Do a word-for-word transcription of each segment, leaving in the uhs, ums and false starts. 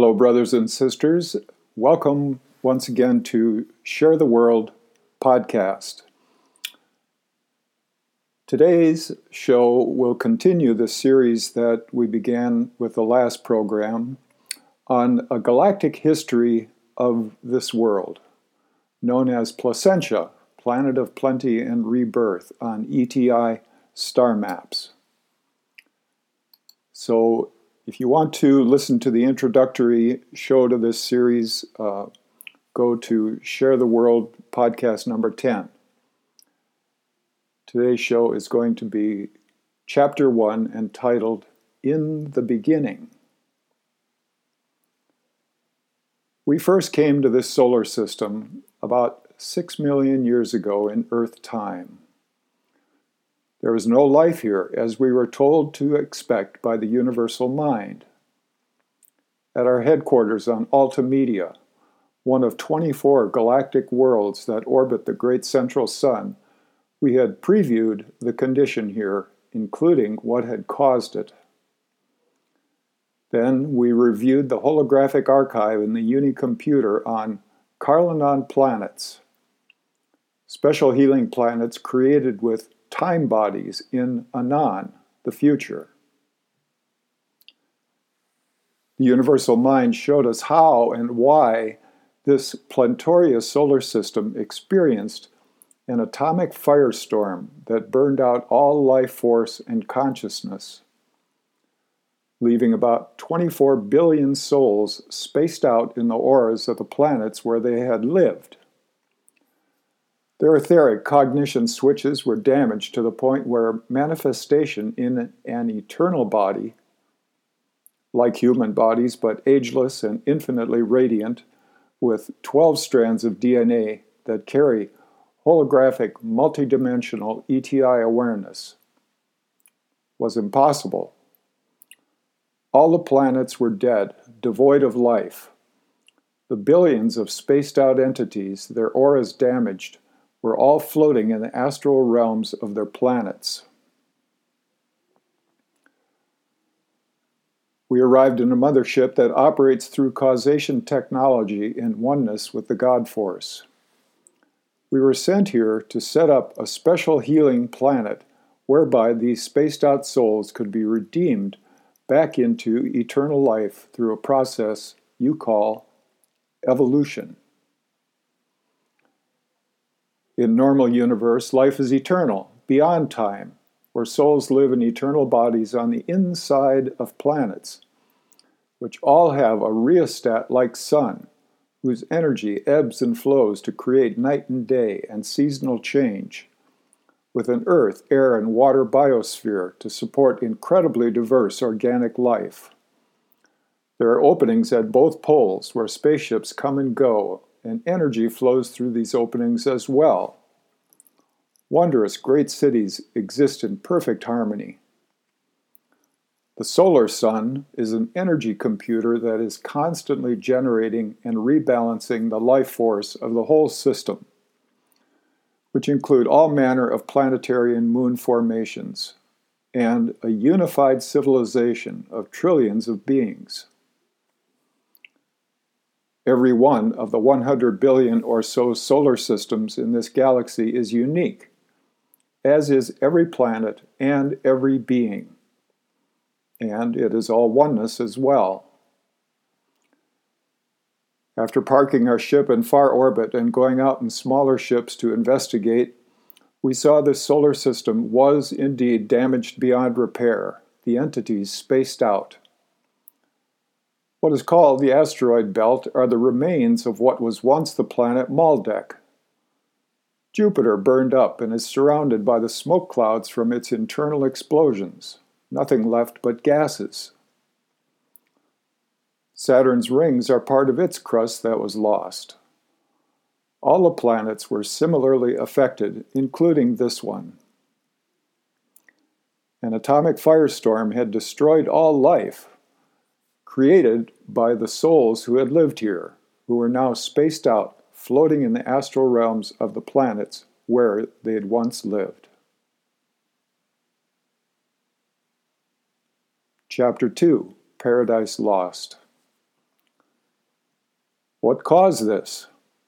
Hello, brothers and sisters. Welcome once again to Share the World podcast. Today's show will continue the series that we began with the last program on a galactic history of this world, known as Placentia, Planet of Plenty and Rebirth, on E T I star maps. So, if you want to listen to the introductory show to this series, uh, go to Share the World podcast number ten. Today's show is going to be chapter one, entitled In the Beginning. We first came to this solar system about six million years ago in Earth time. There was no life here, as we were told to expect by the universal mind. At our headquarters on Alta Media, one of twenty-four galactic worlds that orbit the great central sun, we had previewed the condition here, including what had caused it. Then we reviewed the holographic archive in the Unicomputer on Carlinon planets, special healing planets created with time bodies in Anan, the future. The universal mind showed us how and why this planetary solar system experienced an atomic firestorm that burned out all life force and consciousness, leaving about twenty-four billion souls spaced out in the auras of the planets where they had lived. Their etheric cognition switches were damaged to the point where manifestation in an eternal body, like human bodies but ageless and infinitely radiant, with twelve strands of D N A that carry holographic multidimensional E T I awareness, was impossible. All the planets were dead, devoid of life. The billions of spaced-out entities, their auras damaged, were all floating in the astral realms of their planets. We arrived in a mothership that operates through causation technology in oneness with the God Force. We were sent here to set up a special healing planet whereby these spaced-out souls could be redeemed back into eternal life through a process you call evolution. In normal universe, life is eternal, beyond time, where souls live in eternal bodies on the inside of planets, which all have a rheostat-like sun, whose energy ebbs and flows to create night and day and seasonal change, with an earth, air, and water biosphere to support incredibly diverse organic life. There are openings at both poles where spaceships come and go, and energy flows through these openings as well. Wondrous great cities exist in perfect harmony. The solar sun is an energy computer that is constantly generating and rebalancing the life force of the whole system, which include all manner of planetary and moon formations, and a unified civilization of trillions of beings. Every one of the one hundred billion or so solar systems in this galaxy is unique, as is every planet and every being. And it is all oneness as well. After parking our ship in far orbit and going out in smaller ships to investigate, we saw this solar system was indeed damaged beyond repair, the entities spaced out. What is called the asteroid belt are the remains of what was once the planet Maldek. Jupiter burned up and is surrounded by the smoke clouds from its internal explosions, nothing left but gases. Saturn's rings are part of its crust that was lost. All the planets were similarly affected, including this one. An atomic firestorm had destroyed all life, created by the souls who had lived here, who were now spaced out, floating in the astral realms of the planets where they had once lived. Chapter two, Paradise Lost. What caused this?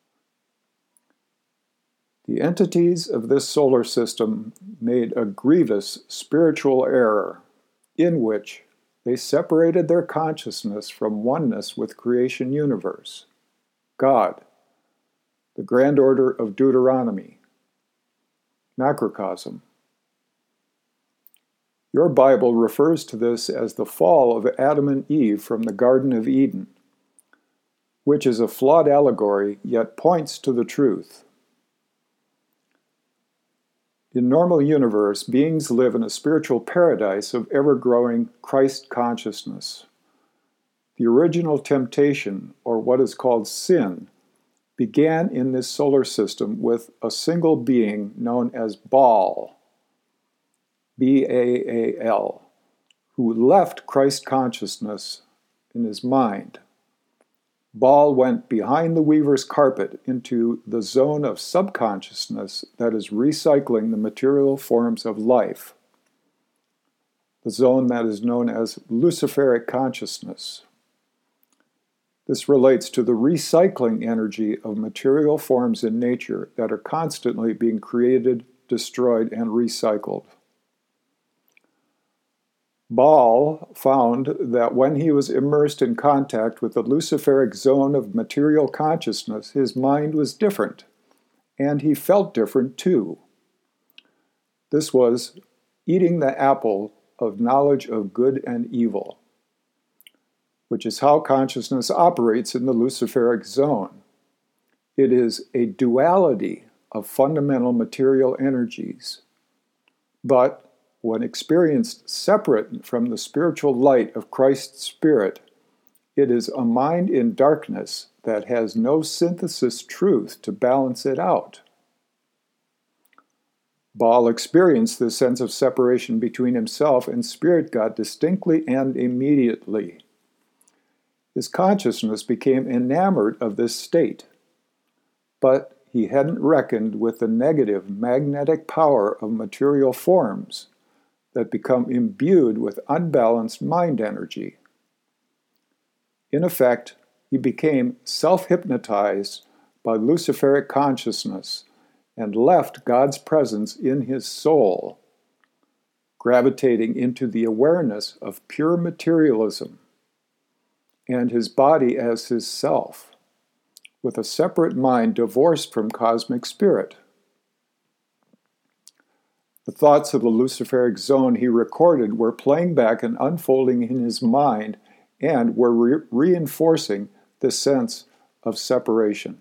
The entities of this solar system made a grievous spiritual error in which they separated their consciousness from oneness with creation universe, God, the grand order of Deuteronomy, macrocosm. Your Bible refers to this as the fall of Adam and Eve from the Garden of Eden, which is a flawed allegory yet points to the truth. In normal universe, beings live in a spiritual paradise of ever-growing Christ consciousness. The original temptation, or what is called sin, began in this solar system with a single being known as Baal, B A A L, who left Christ consciousness in his mind. Baal went behind the weaver's carpet into the zone of subconsciousness that is recycling the material forms of life, the zone that is known as Luciferic consciousness. This relates to the recycling energy of material forms in nature that are constantly being created, destroyed, and recycled. Baal found that when he was immersed in contact with the Luciferic zone of material consciousness, his mind was different, and he felt different too. This was eating the apple of knowledge of good and evil, which is how consciousness operates in the Luciferic zone. It is a duality of fundamental material energies, but when experienced separate from the spiritual light of Christ's Spirit, it is a mind in darkness that has no synthesis truth to balance it out. Baal experienced this sense of separation between himself and Spirit God distinctly and immediately. His consciousness became enamored of this state, but he hadn't reckoned with the negative magnetic power of material forms that become imbued with unbalanced mind energy. In effect, he became self-hypnotized by Luciferic consciousness and left God's presence in his soul, gravitating into the awareness of pure materialism and his body as his self, with a separate mind divorced from cosmic spirit. The thoughts of the Luciferic zone he recorded were playing back and unfolding in his mind and were re- reinforcing the sense of separation.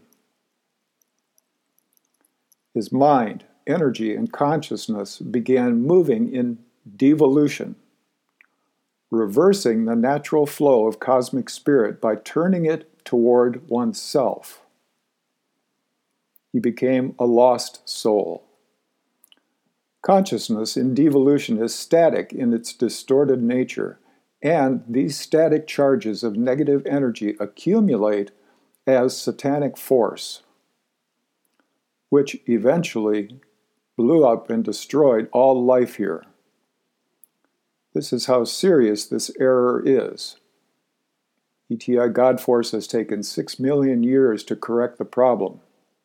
His mind, energy, and consciousness began moving in devolution, reversing the natural flow of cosmic spirit by turning it toward oneself. He became a lost soul. Consciousness in devolution is static in its distorted nature, and these static charges of negative energy accumulate as satanic force, which eventually blew up and destroyed all life here. This is how serious this error is. E T I God Force has taken six million years to correct the problem.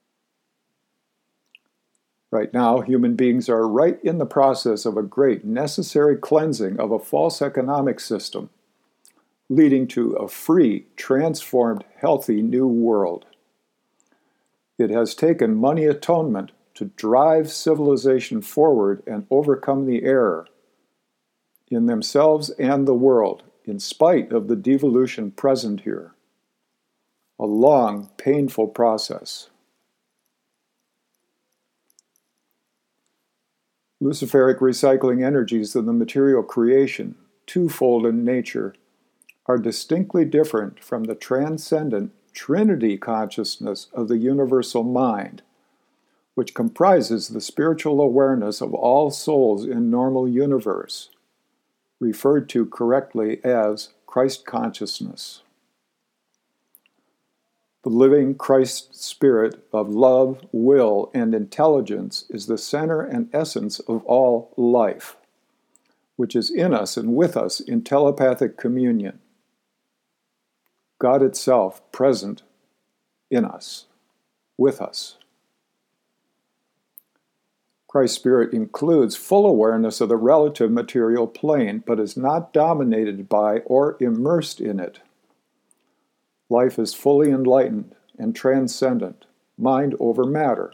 Right now, human beings are right in the process of a great necessary cleansing of a false economic system, leading to a free, transformed, healthy new world. It has taken money atonement to drive civilization forward and overcome the error in themselves and the world, in spite of the devolution present here. A long, painful process. Luciferic recycling energies of the material creation, twofold in nature, are distinctly different from the transcendent Trinity consciousness of the universal mind, which comprises the spiritual awareness of all souls in normal universe, referred to correctly as Christ consciousness. The living Christ spirit of love, will, and intelligence is the center and essence of all life, which is in us and with us in telepathic communion. God itself present in us, with us. Christ's Spirit includes full awareness of the relative material plane, but is not dominated by or immersed in it. Life is fully enlightened and transcendent, mind over matter.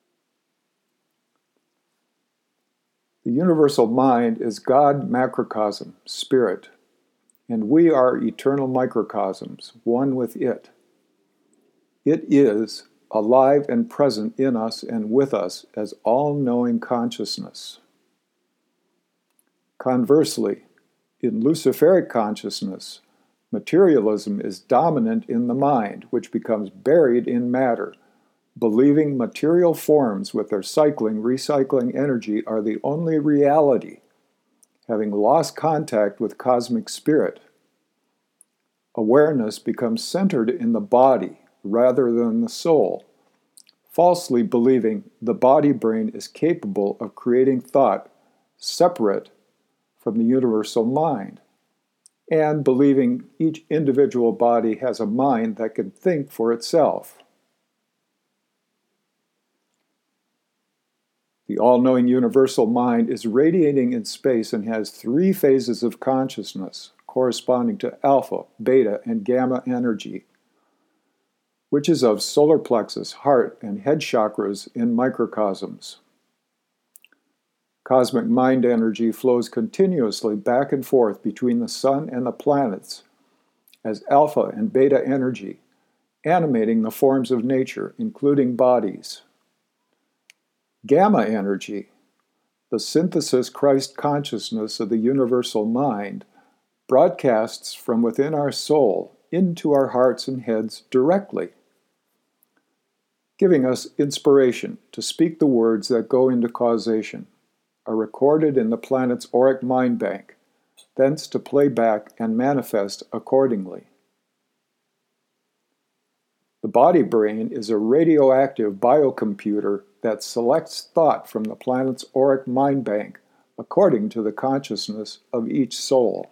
The universal mind is God macrocosm, spirit, and we are eternal microcosms, one with it. It is alive and present in us and with us as all-knowing consciousness. Conversely, in Luciferic consciousness, materialism is dominant in the mind, which becomes buried in matter, believing material forms with their cycling, recycling energy are the only reality, having lost contact with cosmic spirit. Awareness becomes centered in the body rather than the soul, falsely believing the body-brain is capable of creating thought separate from the universal mind, and believing each individual body has a mind that can think for itself. The all-knowing universal mind is radiating in space and has three phases of consciousness, corresponding to alpha, beta, and gamma energy, which is of solar plexus, heart, and head chakras in microcosms. Cosmic mind energy flows continuously back and forth between the sun and the planets as alpha and beta energy, animating the forms of nature, including bodies. Gamma energy, the synthesis Christ consciousness of the universal mind, broadcasts from within our soul into our hearts and heads directly, giving us inspiration to speak the words that go into causation, are recorded in the planet's auric mind bank, thence to play back and manifest accordingly. The body brain is a radioactive biocomputer that selects thought from the planet's auric mind bank according to the consciousness of each soul.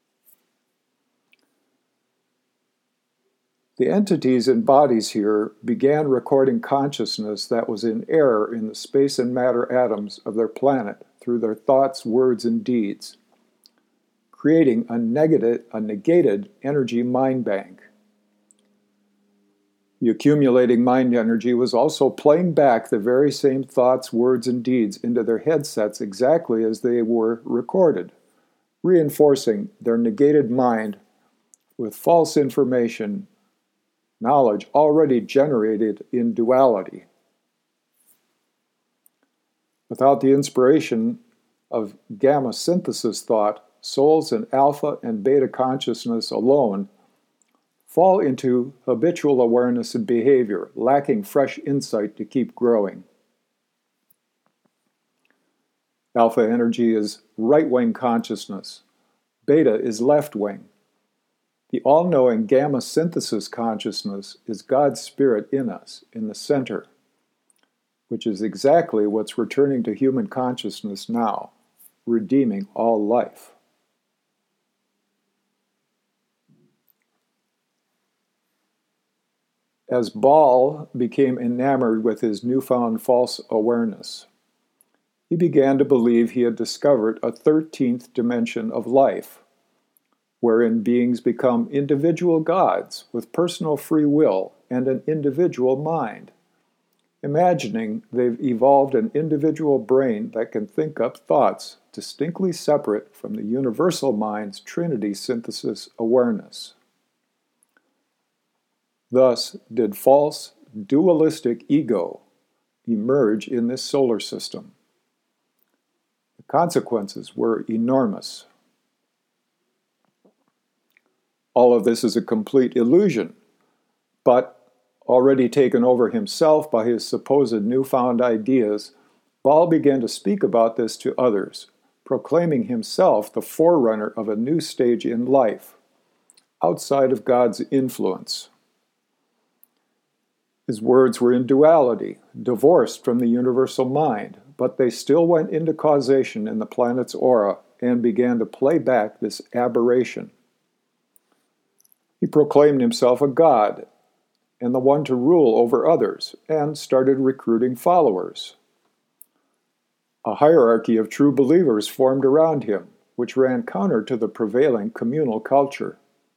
The entities and bodies here began recording consciousness that was in error in the space and matter atoms of their planet through their thoughts, words, and deeds, creating a negated, a negated energy mind bank. The accumulating mind energy was also playing back the very same thoughts, words, and deeds into their headsets exactly as they were recorded, reinforcing their negated mind with false information, knowledge already generated in duality. Without the inspiration of gamma synthesis thought, souls in alpha and beta consciousness alone fall into habitual awareness and behavior, lacking fresh insight to keep growing. Alpha energy is right-wing consciousness. Beta is left-wing. The all-knowing gamma synthesis consciousness is God's Spirit in us, in the center, which is exactly what's returning to human consciousness now, redeeming all life. As Baal became enamored with his newfound false awareness, he began to believe he had discovered a thirteenth dimension of life, wherein beings become individual gods with personal free will and an individual mind, imagining they've evolved an individual brain that can think up thoughts distinctly separate from the universal mind's trinity synthesis awareness. Thus did false, dualistic ego emerge in this solar system. The consequences were enormous. All of this is a complete illusion, but already taken over himself by his supposed newfound ideas, Baal began to speak about this to others, proclaiming himself the forerunner of a new stage in life, outside of God's influence. His words were in duality, divorced from the universal mind, but they still went into causation in the planet's aura and began to play back this aberration. He proclaimed himself a god, and the one to rule over others, and started recruiting followers. A hierarchy of true believers formed around him, which ran counter to the prevailing communal culture.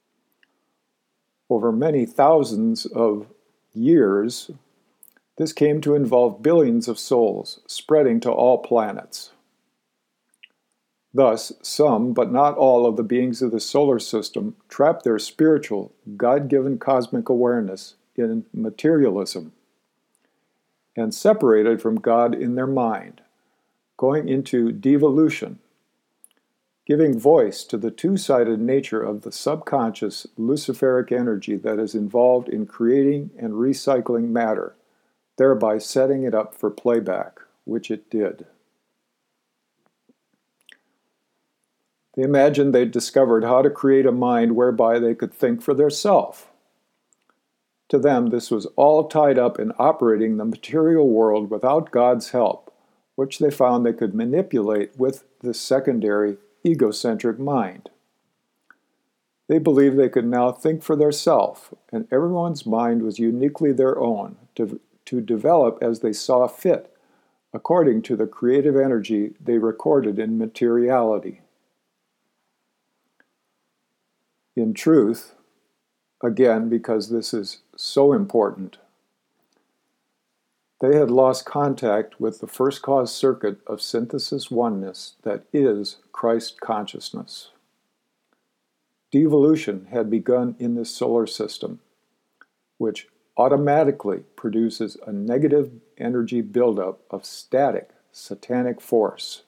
Over many thousands of years, this came to involve billions of souls, spreading to all planets. Thus, some, but not all, of the beings of the solar system trapped their spiritual, God-given cosmic awareness in materialism and separated from God in their mind, going into devolution, giving voice to the two-sided nature of the subconscious Luciferic energy that is involved in creating and recycling matter, thereby setting it up for playback, which it did. They imagined they'd discovered how to create a mind whereby they could think for theirself. To them, this was all tied up in operating the material world without God's help, which they found they could manipulate with this secondary, egocentric mind. They believed they could now think for theirself, and everyone's mind was uniquely their own, to, to develop as they saw fit, according to the creative energy they recorded in materiality. In truth, again, because this is so important, they had lost contact with the first cause circuit of synthesis oneness that is Christ consciousness. Devolution had begun in this solar system, which automatically produces a negative energy buildup of static, satanic force.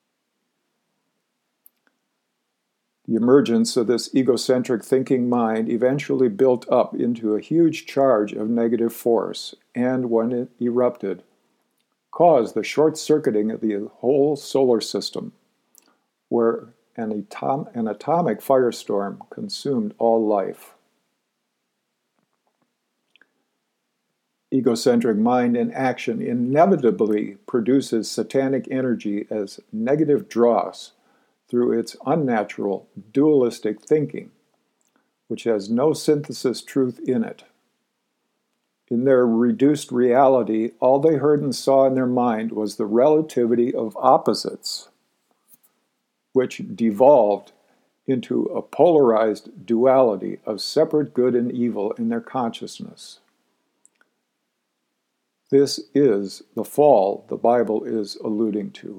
The emergence of this egocentric thinking mind eventually built up into a huge charge of negative force, and when it erupted, caused the short-circuiting of the whole solar system, where an, atom- an atomic firestorm consumed all life. Egocentric mind in action inevitably produces satanic energy as negative dross through its unnatural, dualistic thinking, which has no synthesis truth in it. In their reduced reality, all they heard and saw in their mind was the relativity of opposites, which devolved into a polarized duality of separate good and evil in their consciousness. This is the fall the Bible is alluding to.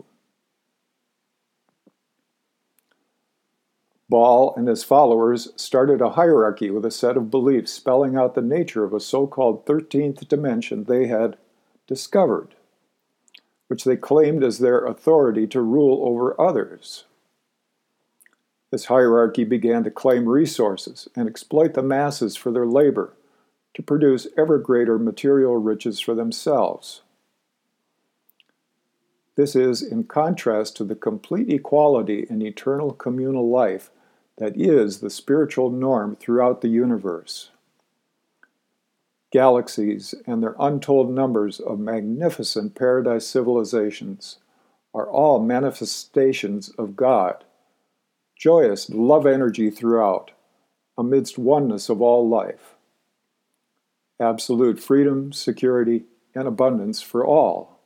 Baal and his followers started a hierarchy with a set of beliefs spelling out the nature of a so-called thirteenth dimension they had discovered, which they claimed as their authority to rule over others. This hierarchy began to claim resources and exploit the masses for their labor to produce ever greater material riches for themselves. This is in contrast to the complete equality in eternal communal life that is the spiritual norm throughout the universe. Galaxies and their untold numbers of magnificent paradise civilizations are all manifestations of God, joyous love energy throughout, amidst oneness of all life. Absolute freedom, security, and abundance for all.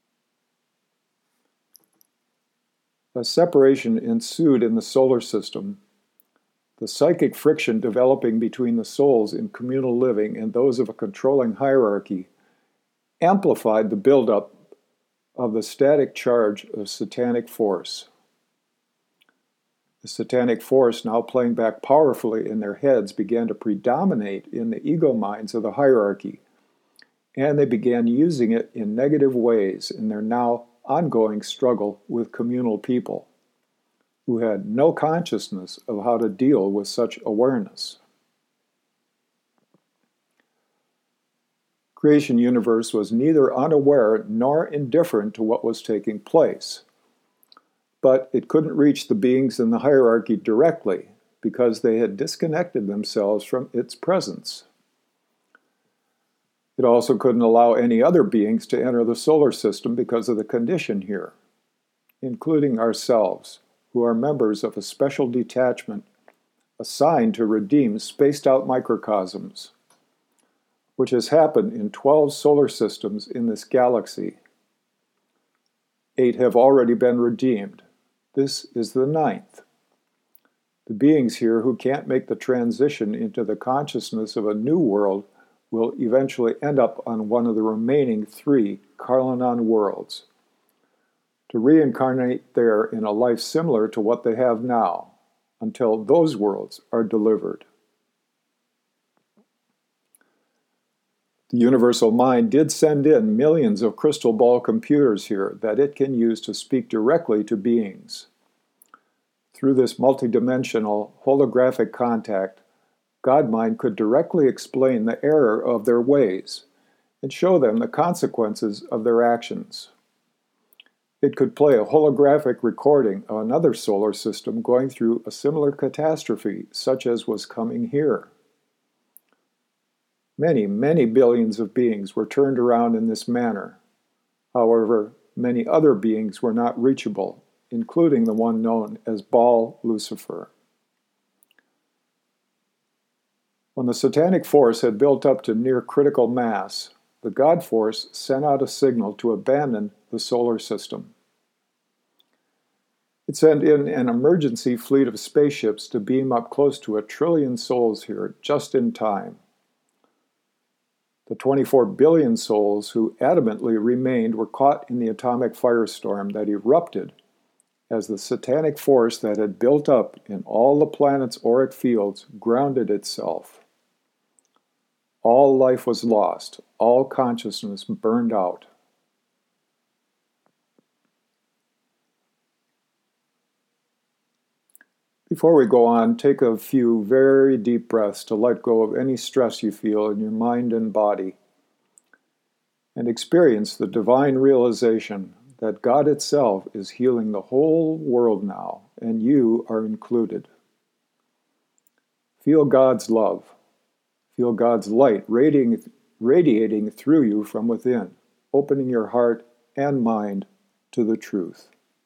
A separation ensued in the solar system. The psychic friction developing between the souls in communal living and those of a controlling hierarchy amplified the buildup of the static charge of satanic force. The satanic force, now playing back powerfully in their heads, began to predominate in the ego minds of the hierarchy, and they began using it in negative ways in their now ongoing struggle with communal people, who had no consciousness of how to deal with such awareness. Creation universe was neither unaware nor indifferent to what was taking place, but it couldn't reach the beings in the hierarchy directly because they had disconnected themselves from its presence. It also couldn't allow any other beings to enter the solar system because of the condition here, including ourselves, who are members of a special detachment assigned to redeem spaced-out microcosms, which has happened in twelve solar systems in this galaxy. Eight have already been redeemed. This is the ninth. The beings here who can't make the transition into the consciousness of a new world will eventually end up on one of the remaining three Carlinon worlds, to reincarnate there in a life similar to what they have now, until those worlds are delivered. The Universal Mind did send in millions of crystal ball computers here that it can use to speak directly to beings. Through this multidimensional holographic contact, God-Mind could directly explain the error of their ways and show them the consequences of their actions. It could play a holographic recording of another solar system going through a similar catastrophe, such as was coming here. Many, many billions of beings were turned around in this manner. However, many other beings were not reachable, including the one known as Baal Lucifer. When the satanic force had built up to near critical mass, the God force sent out a signal to abandon the solar system. It sent in an emergency fleet of spaceships to beam up close to a trillion souls here just in time. The twenty-four billion souls who adamantly remained were caught in the atomic firestorm that erupted as the satanic force that had built up in all the planet's auric fields grounded itself. All life was lost, all consciousness burned out. Before we go on, take a few very deep breaths to let go of any stress you feel in your mind and body, and experience the divine realization that God itself is healing the whole world now, and you are included. Feel God's love. Feel God's light radiating, radiating through you from within, opening your heart and mind to the truth.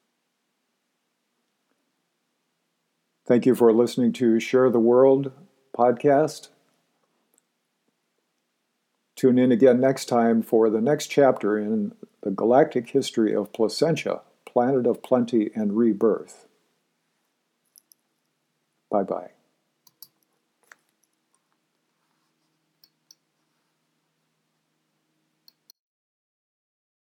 Thank you for listening to Share the World podcast. Tune in again next time for the next chapter in the galactic history of Placentia, planet of plenty and rebirth. Bye-bye.